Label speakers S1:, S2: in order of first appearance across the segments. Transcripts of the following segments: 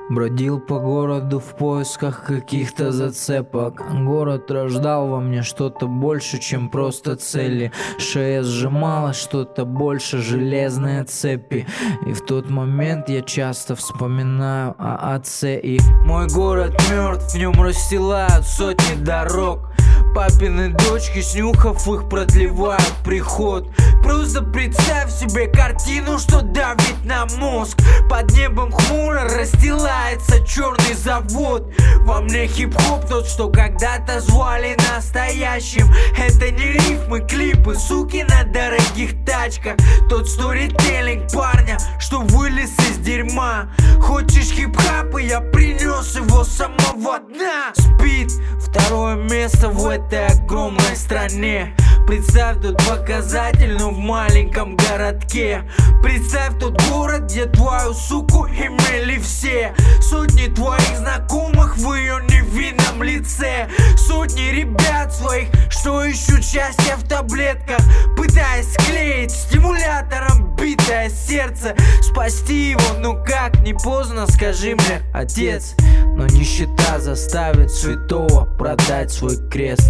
S1: Бродил по городу в поисках каких-то зацепок. Город рождал во мне что-то больше, чем просто цели. Шея сжимала что-то больше, железные цепи. И в тот момент я часто вспоминаю о отце. И мой город мертв, в нем расстилают сотни дорог. Папины дочки, снюхав их, продлевают приход. Просто представь себе картину, что давит на мозг. Под небом хмуро расстилается черный завод. Во мне хип-хоп тот, что когда-то звали настоящим. Это не рифмы, клипы, суки на дорогих тачках. Тот сторителлинг парня, что вылез из дерьма. Хочешь хип-хап, и я принес его с самого дна. Спит второе место в этой огромной стране. Представь тот показатель, но в маленьком городке. Представь тот город, где твою суку имели все. Сотни твоих знакомых в ее невинном лице. Сотни ребят своих, что ищут счастье в таблетках, пытаясь склеить стимулятором битое сердце. Спасти его, ну как, не поздно, скажи мне, отец. Но нищета заставит святого продать свой крест.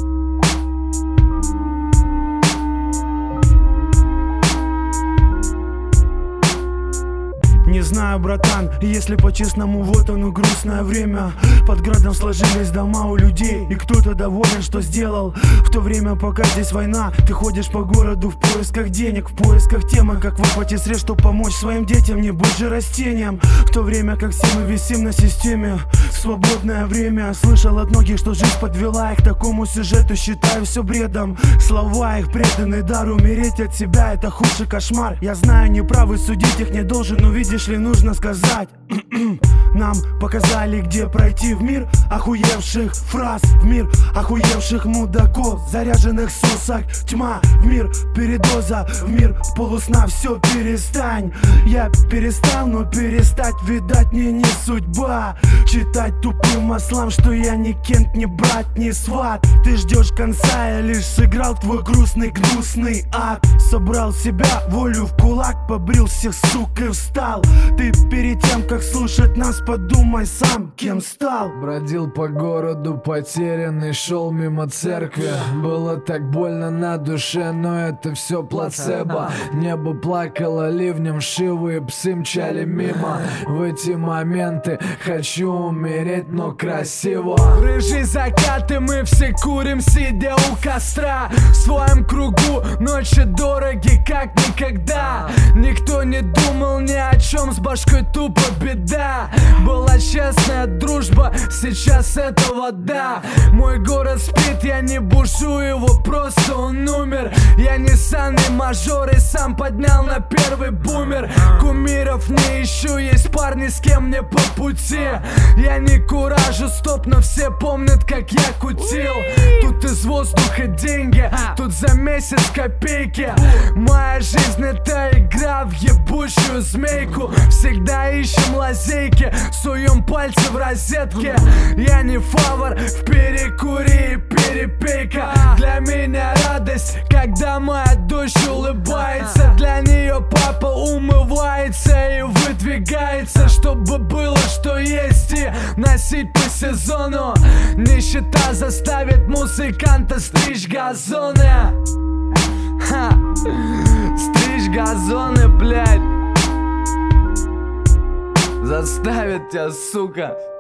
S2: Не знаю, братан, если по-честному, вот оно грустное время. Под градом сложились дома у людей, и кто-то доволен, что сделал. В то время, пока здесь война, ты ходишь по городу в поисках денег, в поисках темы, как выплатить средств, чтобы помочь своим детям, не быть же растением. В то время, как все мы висим на системе, свободное время. Слышал от многих, что жизнь подвела их к такому сюжету, считаю все бредом. Слова их преданный дар, умереть от себя — это худший кошмар. Я знаю, неправы, судить их не должен, но видишь ли, нужно сказать. Нам показали, где пройти в мир охуевших фраз, в мир охуевших мудаков, заряженных сосок. Тьма, в мир передоза, в мир полусна. Все, перестань. Я перестал, но перестать, видать, мне не судьба. Читать тупым маслам, что я ни кент, ни брат, ни сват. Ты ждешь конца, я лишь сыграл твой грустный, гнусный ад. Собрал себя, волю в кулак, побрил всех, сук, и встал. Ты перед тем, как слушать нас, подумай сам, кем стал.
S3: Бродил по городу потерянный, шел мимо церкви. Было так больно на душе, но это все плацебо. Небо плакало ливнем, шивые псы мчали мимо. В эти моменты хочу умереть, но красиво. Рыжий закат, и мы все курим, сидя у костра. В своем кругу ночи дороги, как никогда. Никто не думал ни о чем, с башкой тупо беда. Была честная дружба, сейчас это вода. Мой город спит, я не бушу его, просто он умер. Я не санный мажор и сам поднял на первый бумер. Кумиров не ищу, есть парни, с кем мне по пути. Я не куражу, стоп, но все помнят, как я кутил. Тут из воздуха деньги, тут за месяц копейки. Моя жизнь — это игра в ебучую змейку. Всегда ищем лазейки, суем пальцы в розетке. Я не фавор, в перекури и перепейка. Для меня радость, когда моя дочь улыбается. Для нее папа умывается и выдвигается, чтобы было что есть и носить по сезону. Нищета заставит музыканта стричь газоны. Ха. Стричь газоны, блядь. Заставит тебя, сука.